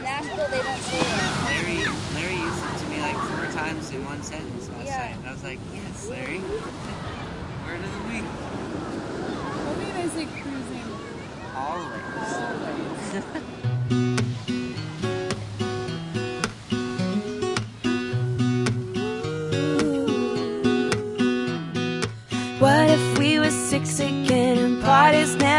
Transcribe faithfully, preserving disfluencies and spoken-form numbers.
Nashville, they don't say it. Larry, Larry used it to me like four times in one sentence last Yeah. night. And I was like, yes, Larry. Word of the week. What mean I say cruising? Always. What if we were six again and parties never